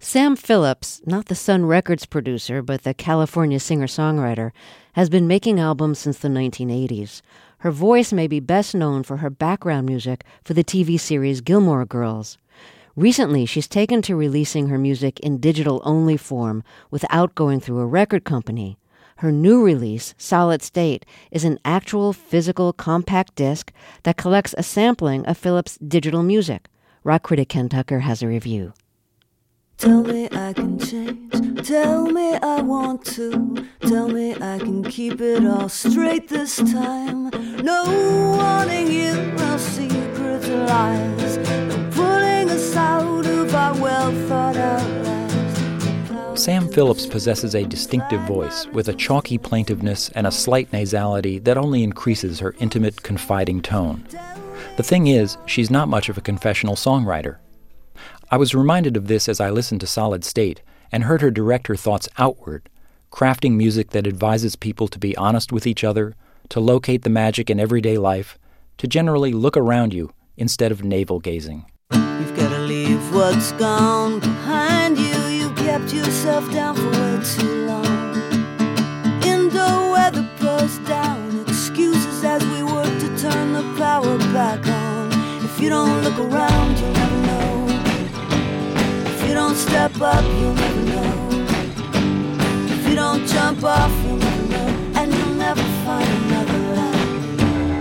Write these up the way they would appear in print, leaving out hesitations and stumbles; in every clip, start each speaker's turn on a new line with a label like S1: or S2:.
S1: Sam Phillips, not the Sun Records producer, but the California singer-songwriter, has been making albums since the 1980s. Her voice may be best known for her background music for the TV series Gilmore Girls. Recently, she's taken to releasing her music in digital-only form without going through a record company. Her new release, Solid State, is an actual physical compact disc that collects a sampling of Phillips' digital music. Rock critic Ken Tucker has a review.
S2: Tell me I can change, tell me I want to, tell me I can keep it all straight this time. No wanting you, no secrets and lies, no pulling us out of our well-thought-out lives.
S3: Sam Phillips possesses a distinctive voice with a chalky plaintiveness and a slight nasality that only increases her intimate, confiding tone. The thing is, she's not much of a confessional songwriter. I was reminded of this as I listened to Solid State and heard her direct her thoughts outward, crafting music that advises people to be honest with each other, to locate the magic in everyday life, to generally look around you instead of navel-gazing.
S2: You've got to leave what's gone behind you. You kept yourself down for way too long. Indoor weather pours down, excuses as we work to turn the power back on. If you don't look around, you'll never know. If you don't step up, you'll never know. If you don't jump off, you'll never know. And you'll never find another life.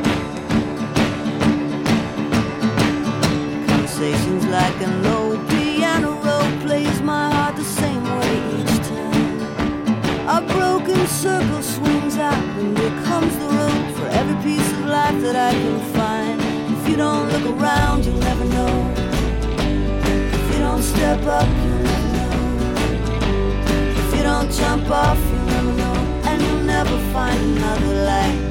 S2: Conversations like an old piano roll plays my heart the same way each time. A broken circle swings out and becomes the road for every piece of life that I can find. If you don't look around, you'll never know. Don't step up, you'll never know. If you don't jump off, you'll never know. And you'll never find another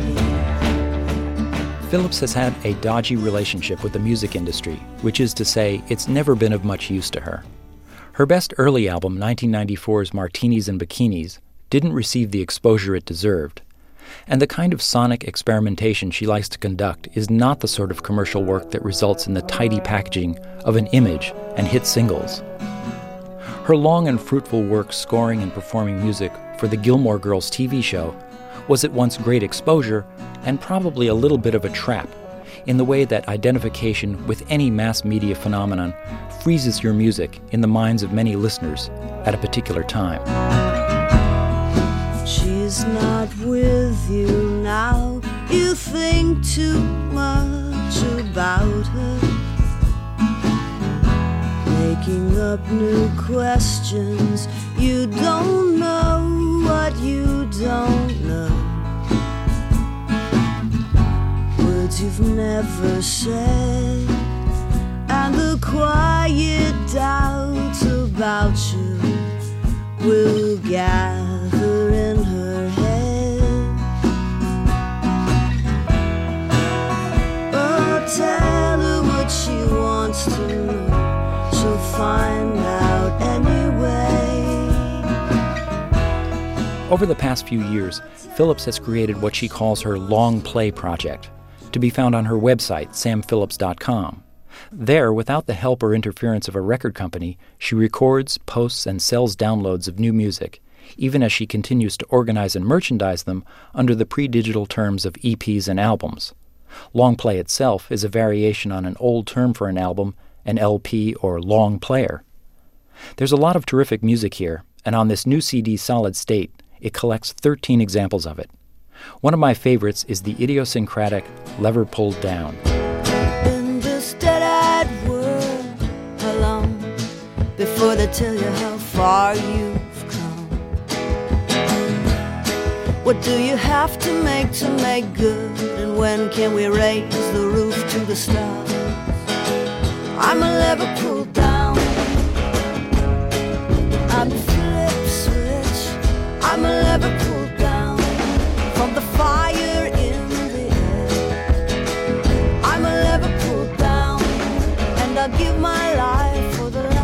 S2: like me.
S3: Phillips has had a dodgy relationship with the music industry, which is to say, it's never been of much use to her. Her best early album, 1994's Martinis and Bikinis, didn't receive the exposure it deserved. And the kind of sonic experimentation she likes to conduct is not the sort of commercial work that results in the tidy packaging of an image and hit singles. Her long and fruitful work scoring and performing music for the Gilmore Girls TV show was at once great exposure and probably a little bit of a trap, in the way that identification with any mass media phenomenon freezes your music in the minds of many listeners at a particular time.
S2: She's not with you now. You think too much about her, making up new questions. You don't know what you don't know. Words you've never said, and the quiet doubts about you will gather in her head. Oh, tell her what she wants to know. She'll find out anyway.
S3: Over the past few years, Phillips has created what she calls her Long Play project, to be found on her website, samphillips.com. There, without the help or interference of a record company, she records, posts, and sells downloads of new music, even as she continues to organize and merchandise them under the pre-digital terms of EPs and albums. Long play itself is a variation on an old term for an album, an LP or long player. There's a lot of terrific music here, and on this new CD, Solid State, it collects 13 examples of it. One of my favorites is the idiosyncratic Lever Pulled Down.
S2: Before they tell you how far you've come, what do you have to make good? And when can we raise the roof to the stars? I'm a lever pulled down, I'm a flip switch. I'm a lever pulled down from the fire in the air. I'm a lever pulled down, and I'll give my life for the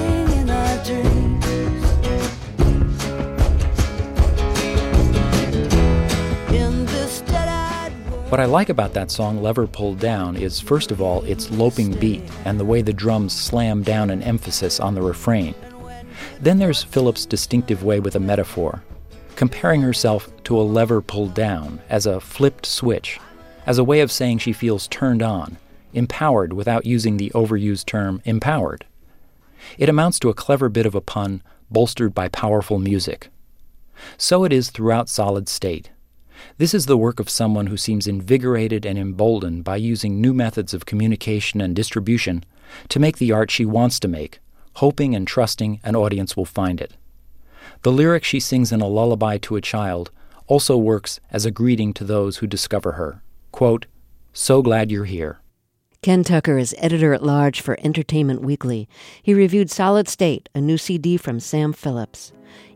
S3: What I like about that song, Lever Pulled Down, is first of all its loping beat and the way the drums slam down an emphasis on the refrain. Then there's Phillips' distinctive way with a metaphor, comparing herself to a lever pulled down as a flipped switch, as a way of saying she feels turned on, empowered without using the overused term empowered. It amounts to a clever bit of a pun bolstered by powerful music. So it is throughout Solid State. This is the work of someone who seems invigorated and emboldened by using new methods of communication and distribution to make the art she wants to make, hoping and trusting an audience will find it. The lyric she sings in A Lullaby to a Child also works as a greeting to those who discover her. Quote, "So glad you're here."
S1: Ken Tucker is editor-at-large for Entertainment Weekly. He reviewed Solid State, a new CD from Sam Phillips.